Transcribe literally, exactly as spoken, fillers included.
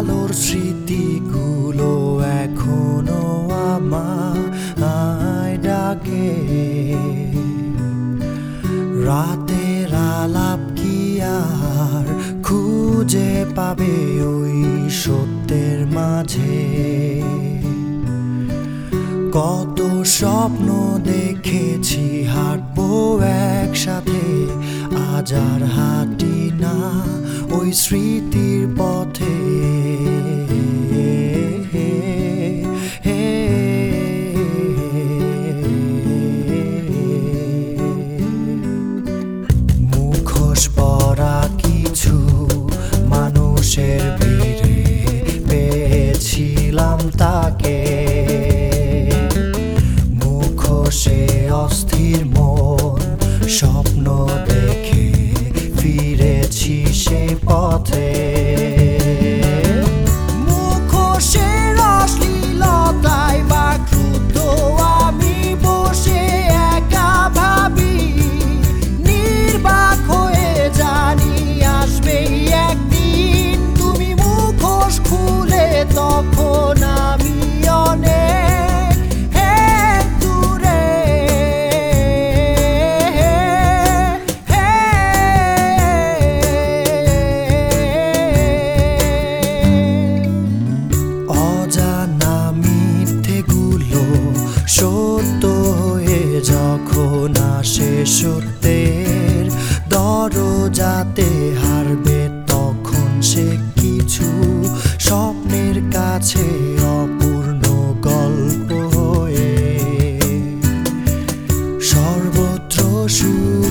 আলোর স্মৃতিগুলো এখনো আমায় ডাকে। রাতের আলাপ কি আর খুঁজে পাবে ওই সত্যের মাঝে? কত স্বপ্ন দেখেছি হাঁটবো একসাথে, আজ আর হাঁটি না ওই স্মৃতির পথে। মুখোশ পরা কিছু মানুষের ভিড়ে পেয়েছিলাম তাকে, মুখোশে অস্থির মন স্বপ্ন দেখে ফিরেছি সে পথে। মুখোশের অশ্লীলতায় বাক্রুদ্ধ আমি বসে একা ভাবি, নির্বাক হয়ে জানি আসবেই একদিন তুমি মুখোশ খুলে, তখন আমি অনেক দূরে। অজানা মিথ্যেগুলো সত্য হয়ে যখন আসে সত্যের দরজাতে হারবে, তখন সে কিছু স্বপ্নের কাছে অপূর্ণ গল্প হয়ে। সর্বত্র সুর